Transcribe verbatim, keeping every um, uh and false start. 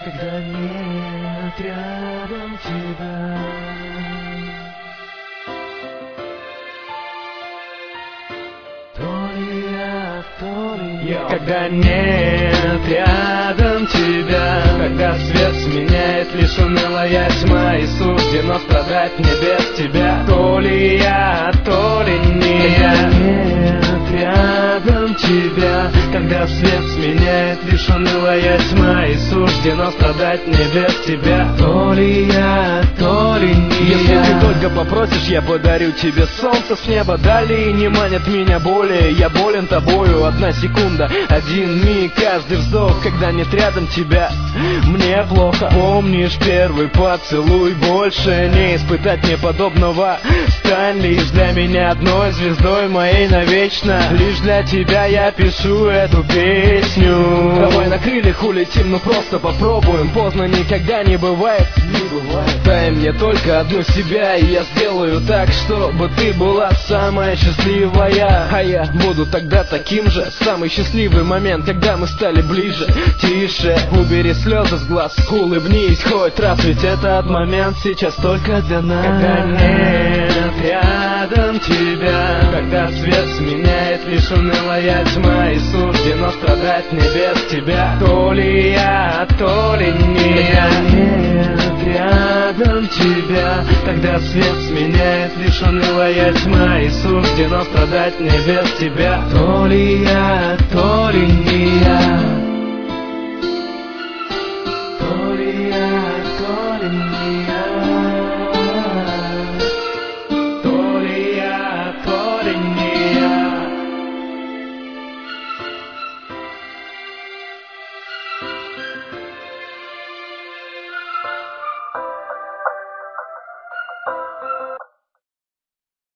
когда нет рядом тебя. То ли я, то ли я, когда нет рядом тебя, когда свет сменяет лишь унылая тьма, и суждено страдать мне без тебя. То ли я, то ли не я, когда нет рядом тебя, когда свет сменяет лишь унылая тьма, и суждено страдать мне без тебя. То ли я, то ли не я. Если ты только попросишь, я подарю тебе солнце с неба. Далее не манят меня более, я болен тобою. Одна секунда, один миг, каждый вздох, когда нет рядом тебя, мне плохо. Помнишь первый поцелуй? Больше не испытать мне подобного. Стань лишь для меня одной звездой моей навечно. Лишь для тебя я пишу эту песню. Давай на крыльях улетим, ну просто попробуем. Поздно никогда не бывает, не бывает. Дай мне только одну себя, и я сделаю так, чтобы ты была самая счастливая. А я буду тогда таким же. Самый счастливый момент, когда мы стали ближе. Тише, убери слезы с глаз, улыбнись хоть раз, ведь этот момент сейчас только для нас. Когда нет рядом тебя, когда свет сменяет лишь унылая тьма, и суждено страдать мне без тебя. То ли я, то ли не я, когда нет рядом тебя, когда свет сменяет лишь унылая тьма, и суждено страдать мне без тебя. То ли я, то ли не я, то ли я, то ли не я.